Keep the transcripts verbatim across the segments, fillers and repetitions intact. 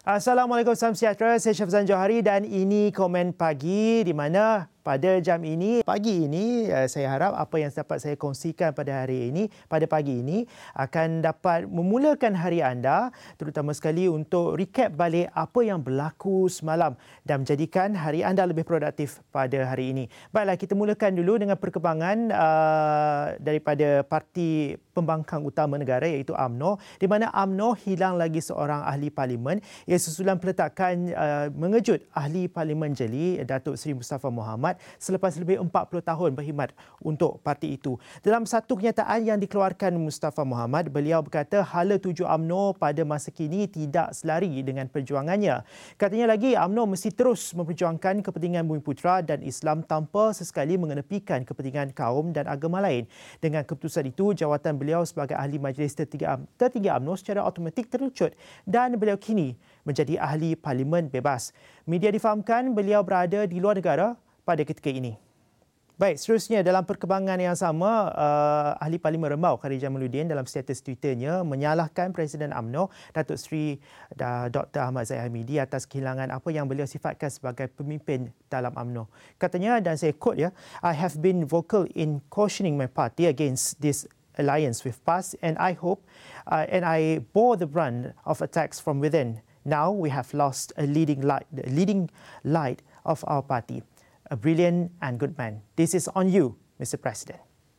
Assalamualaikum, salam sejahtera. Saya Syafzan Johari dan ini Komen Pagi di mana pada jam ini, pagi ini, saya harap apa yang dapat saya kongsikan pada hari ini, pada pagi ini akan dapat memulakan hari anda, terutama sekali untuk recap balik apa yang berlaku semalam dan menjadikan hari anda lebih produktif pada hari ini. Baiklah, kita mulakan dulu dengan perkembangan uh, daripada Parti Pembangkang Utama Negara iaitu U M N O, di mana U M N O hilang lagi seorang ahli parlimen ia susulan peletakan uh, mengejut ahli parlimen jeli Datuk Seri Mustafa Mohamed selepas lebih empat puluh tahun berkhidmat untuk parti itu. Dalam satu kenyataan yang dikeluarkan Mustafa Mohamed, beliau berkata hala tuju U M N O pada masa kini tidak selari dengan perjuangannya. Katanya lagi U M N O mesti terus memperjuangkan kepentingan Bumiputera dan Islam tanpa sesekali mengenepikan kepentingan kaum dan agama lain. Dengan keputusan itu, jawatan beliau sebagai ahli majlis tertinggi tertinggi U M N O secara automatik terlucut dan beliau kini menjadi ahli parlimen bebas. Media difahamkan beliau berada di luar negara pada ketika ini. Baik, seterusnya dalam perkembangan yang sama, uh, ahli Parlimen Rembau Khadijah Jamaluddin dalam status Twitternya menyalahkan Presiden U M N O Datuk Seri Doktor Ahmad Zahid Hamidi atas kehilangan apa yang beliau sifatkan sebagai pemimpin dalam U M N O. Katanya, dan saya quote ya, I have been vocal in cautioning my party against this alliance with P A S and I hope uh, and I bore the brunt of attacks from within. Now we have lost a leading light, the leading light of our party, a brilliant and good man. This is on you, Mister President.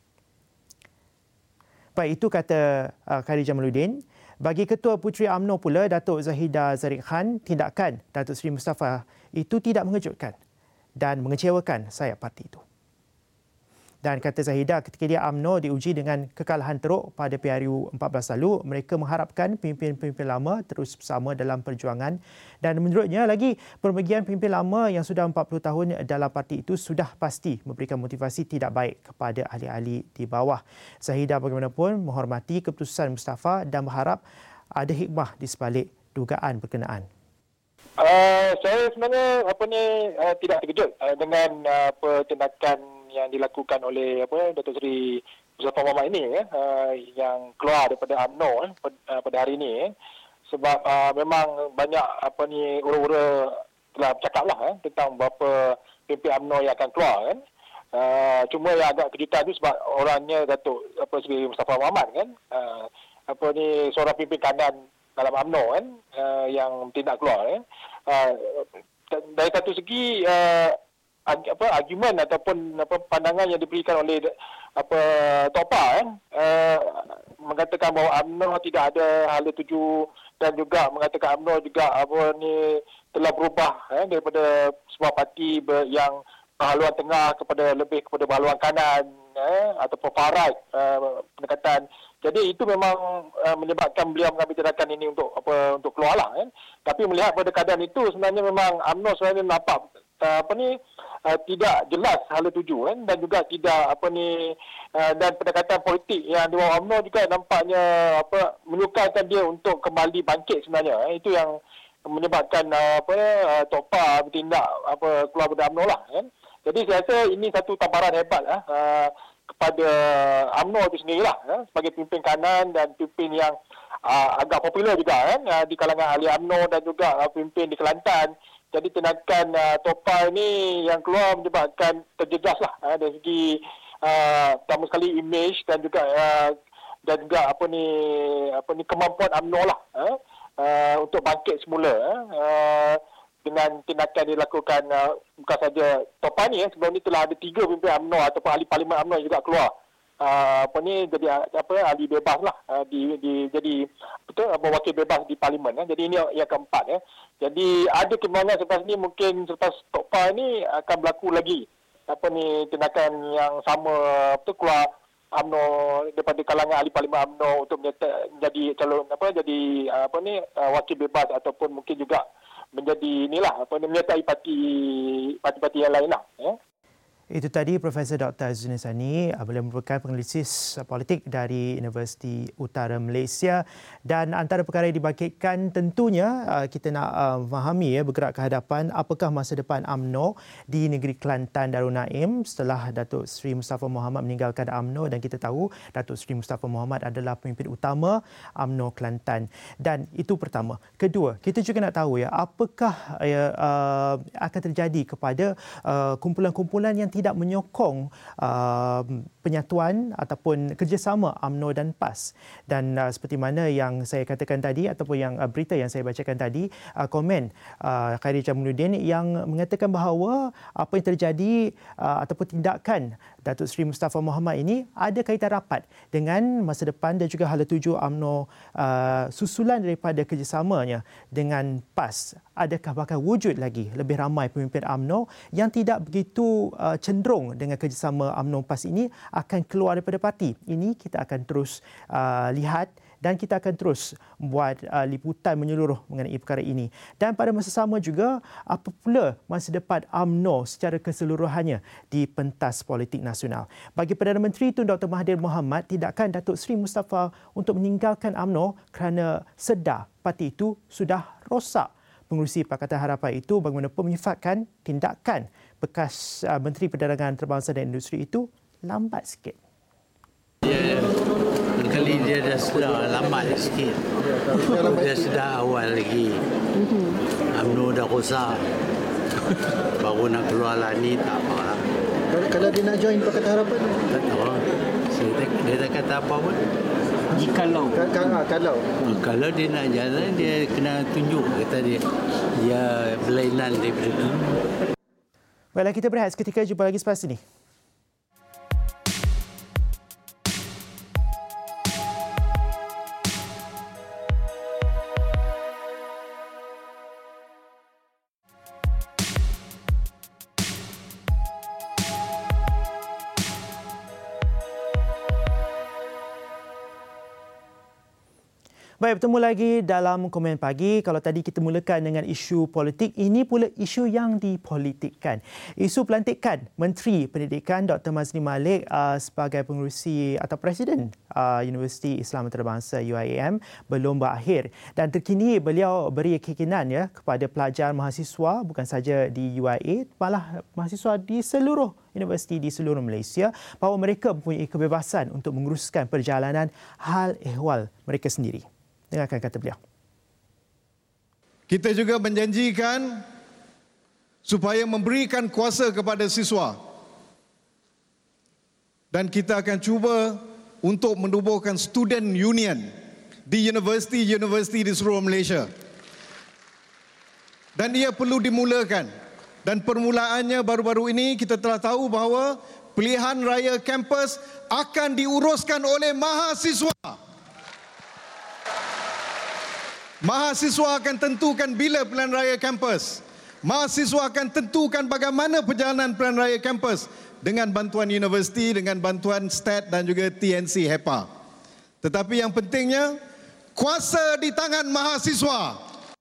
Baik, itu kata uh, Khadijah Jamaluddin. Bagi Ketua Puteri U M N O pula, Datuk Zahida Zarif Khan, tindakan Datuk Seri Mustafa itu tidak mengejutkan dan mengecewakan sayap parti itu. Dan kata Zahida, ketika dia U M N O diuji dengan kekalahan teruk pada P R U empat belas lalu, mereka mengharapkan pemimpin-pemimpin lama terus bersama dalam perjuangan. Dan menurutnya lagi, perbagian pemimpin lama yang sudah empat puluh tahun dalam parti itu sudah pasti memberikan motivasi tidak baik kepada ahli-ahli di bawah. Zahida bagaimanapun menghormati keputusan Mustafa dan berharap ada hikmah di sebalik dugaan berkenaan. Uh, saya sebenarnya apa ni uh, tidak terkejut uh, dengan uh, apa tindakan yang dilakukan oleh apa Datuk Seri Mustafa Mohamed ini ya, uh, yang keluar daripada U M N O eh, pada, uh, pada hari ini eh. Sebab uh, memang banyak apa ni ura-ura telah bercakaplah eh, tentang berapa pemimpin U M N O yang akan keluar kan. Uh, cuma yang agak kejutan tu sebab orangnya Datuk apa Seri Mustafa Mohamed kan. Uh, apa ni seorang pemimpin kanan dalam U M N O kan uh, yang tidak keluar eh. Uh, dari satu segi uh, apa argumen ataupun apa pandangan yang diberikan oleh apa Topa kan uh, mengatakan bahawa U M N O tidak ada hala tuju dan juga mengatakan U M N O juga apa ni telah berubah eh, daripada sebuah parti ber, yang berhaluan tengah kepada lebih kepada berhaluan kanan eh, ataupun far right uh, pendekatan. Jadi itu memang uh, menyebabkan beliau mengambil tindakan ini untuk apa untuk keluarlah kan. Tapi melihat pada keadaan itu sebenarnya memang U M N O sebenarnya nampak uh, apa ni uh, tidak jelas hala tuju kan dan juga tidak apa ni uh, dan pendekatan politik yang di bawah U M N O juga nampaknya apa menyukarkan dia untuk kembali bangkit sebenarnya. Eh. Itu yang menyebabkan uh, apa uh, Topa bertindak apa keluar dari U M N O lah kan. Jadi saya rasa ini satu tamparan hebat lah uh, kepada U M N O itu sendirilah eh, sebagai pemimpin kanan dan pemimpin yang uh, agak popular juga kan uh, di kalangan ahli U M N O dan juga uh, pemimpin di Kelantan. Jadi tindakan uh, Topa ini yang keluar menyebabkan terjejas lah uh, dari segi uh, pertama sekali image dan juga uh, dan juga apa ni apa ni kemampuan U M N O lah uh, uh, untuk bangkit semula uh, dengan tindakan dilakukan uh, bukan saja Topa ni eh, sebelum ni telah ada tiga pemimpin U M N O ataupun ahli parlimen U M N O yang juga keluar uh, apa ni jadi apa ahli bebas lah uh, di, di jadi betul apa wakil bebas di parlimen eh. Jadi ini yang keempat eh. Jadi ada kemungkinan selepas ni mungkin selepas Topa ni akan berlaku lagi apa ni tindakan yang sama betul keluar U M N O daripada kalangan ahli parlimen U M N O untuk menjadi calon apa jadi uh, apa ni uh, wakil bebas ataupun mungkin juga menjadi inilah apa ni menyertai parti parti-parti yang lain lah ya. Itu tadi Profesor Doktor Azzuddin Sani. Beliau merupakan penganalisis politik dari Universiti Utara Malaysia, dan antara perkara yang dibangkitkan tentunya kita nak memahami ya, bergerak ke hadapan apakah masa depan U M N O di negeri Kelantan Darul Naim setelah Datuk Seri Mustafa Mohamed meninggalkan U M N O, dan kita tahu Datuk Seri Mustafa Mohamed adalah pemimpin utama U M N O Kelantan. Dan itu pertama. Kedua, kita juga nak tahu ya apakah ya, uh, akan terjadi kepada uh, kumpulan-kumpulan yang tidak menyokong uh, penyatuan ataupun kerjasama U M N O dan PAS. Dan uh, seperti mana yang saya katakan tadi ataupun yang uh, berita yang saya bacakan tadi, uh, komen uh, Khairi Jamaluddin yang mengatakan bahawa apa yang terjadi uh, ataupun tindakan Datuk Seri Mustafa Mohamed ini ada kaitan rapat dengan masa depan dan juga hala tuju U M N O uh, susulan daripada kerjasamanya dengan PAS. Adakah bakal wujud lagi lebih ramai pemimpin U M N O yang tidak begitu uh, cenderung dengan kerjasama U M N O PAS ini akan keluar daripada parti? Ini kita akan terus uh, lihat dan kita akan terus buat uh, liputan menyeluruh mengenai perkara ini. Dan pada masa sama juga, apa pula masa depan U M N O secara keseluruhannya di pentas politik nasional. Bagi Perdana Menteri Tun Doktor Mahathir Mohamad, tindakan Datuk Seri Mustafa untuk meninggalkan U M N O kerana sedar parti itu sudah rosak. Pengerusi Pakatan Harapan itu bagaimana menyifatkan tindakan bekas uh, Menteri Perdagangan Antarabangsa dan Industri itu lambat sikit. Dia, kali dia dah sedar lambat sikit. Dia sedar awal lagi. U M N O dah rosak. Baru nak keluar lah ni tak apa lah. Kalau dia nak join Pakatan Harapan? Tak tahu. Dia tak kata apa pun. Jikalau. Kalau. Kalau. Kalau dia nak jalan, dia kena tunjuk. Kata dia, dia berlainan daripada dulu. Baiklah, kita berehat seketika. Jumpa lagi selepas ini. Baik, bertemu lagi dalam Komen Pagi. Kalau tadi kita mulakan dengan isu politik, ini pula isu yang dipolitikkan. Isu pelantikan Menteri Pendidikan Doktor Mazli Malik uh, sebagai pengerusi atau Presiden uh, Universiti Islam Antarabangsa U I A M belum berakhir. Dan terkini beliau beri keyakinan ya kepada pelajar mahasiswa bukan saja di U I A, malah mahasiswa di seluruh universiti di seluruh Malaysia bahawa mereka mempunyai kebebasan untuk menguruskan perjalanan hal ehwal mereka sendiri. Dengarkan kata beliau. Kita juga menjanjikan supaya memberikan kuasa kepada siswa. Dan kita akan cuba untuk menubuhkan student union di universiti-universiti di seluruh Malaysia. Dan ia perlu dimulakan. Dan permulaannya baru-baru ini kita telah tahu bahawa pilihan raya kampus akan diuruskan oleh mahasiswa. Mahasiswa akan tentukan bila pilihan raya kampus. Mahasiswa akan tentukan bagaimana perjalanan pilihan raya kampus dengan bantuan universiti, dengan bantuan S T A T dan juga T N C H E P A. Tetapi yang pentingnya, kuasa di tangan mahasiswa.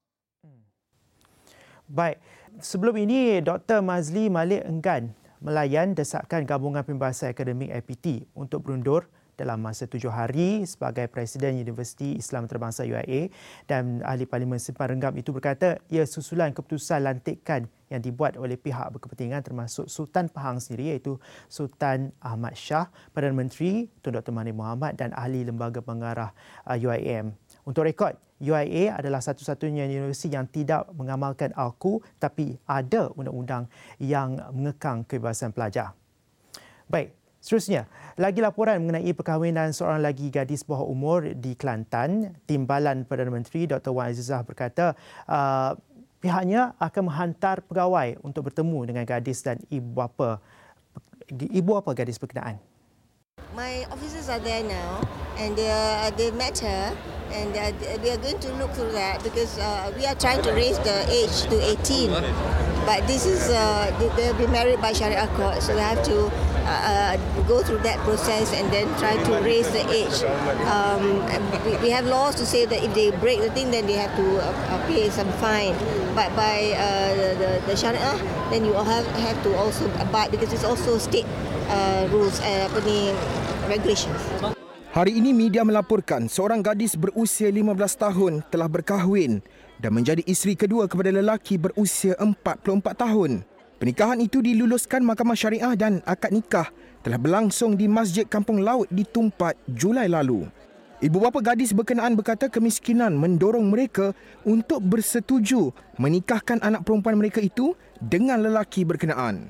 Baik, sebelum ini Doktor Mazli Malik enggan melayan desakan Gabungan Pembebasan Akademik I P T untuk berundur dalam masa tujuh hari sebagai Presiden Universiti Islam Antarabangsa U I A, dan Ahli Parlimen Simpang Renggam itu berkata ia susulan keputusan lantikan yang dibuat oleh pihak berkepentingan termasuk Sultan Pahang sendiri iaitu Sultan Ahmad Shah, Perdana Menteri Tun Doktor Mahathir Mohamad dan Ahli Lembaga Pengarah U I A M. Untuk rekod, U I A adalah satu-satunya universiti yang tidak mengamalkan A Q U tapi ada undang-undang yang mengekang kebebasan pelajar. Baik, seterusnya, lagi laporan mengenai perkahwinan seorang lagi gadis bawah umur di Kelantan. Timbalan Perdana Menteri Doktor Wan Azizah berkata uh, pihaknya akan menghantar pegawai untuk bertemu dengan gadis dan ibu bapa ibu bapa gadis berkenaan. My officers are there now, and they, uh, they met her, and uh, we are going to look through that because uh, we are trying to raise the age to eighteen. But this is, uh, they'll be married by Sharia court, so they have to uh, go through that process and then try to raise the age. Um, we, we have laws to say that if they break the thing, then they have to uh, pay some fine. But by uh, the, the Sharia, then you have, have to also abide because it's also state uh, rules, uh, apa ni, regulations. Hari ini media melaporkan seorang gadis berusia lima belas tahun telah berkahwin dan menjadi isteri kedua kepada lelaki berusia empat puluh empat tahun. Pernikahan itu diluluskan Mahkamah Syariah dan akad nikah telah berlangsung di Masjid Kampung Laut di Tumpat Julai lalu. Ibu bapa gadis berkenaan berkata kemiskinan mendorong mereka untuk bersetuju menikahkan anak perempuan mereka itu dengan lelaki berkenaan.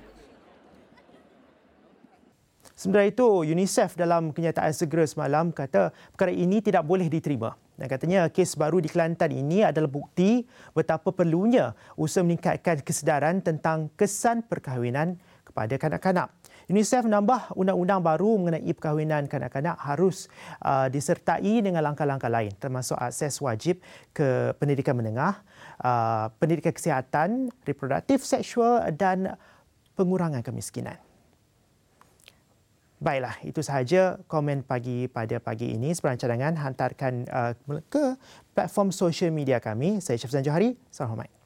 Sementara itu, UNICEF dalam kenyataan segera semalam kata perkara ini tidak boleh diterima. Dan katanya kes baru di Kelantan ini adalah bukti betapa perlunya usaha meningkatkan kesedaran tentang kesan perkahwinan kepada kanak-kanak. UNICEF menambah undang-undang baru mengenai perkahwinan kanak-kanak harus uh, disertai dengan langkah-langkah lain termasuk akses wajib ke pendidikan menengah, uh, pendidikan kesihatan, reproduktif seksual dan pengurangan kemiskinan. Baiklah, itu sahaja komen pagi pada pagi ini. Sebarang cadangan hantarkan uh, ke platform sosial media kami. Saya Syafzan Johari. Salam hormat.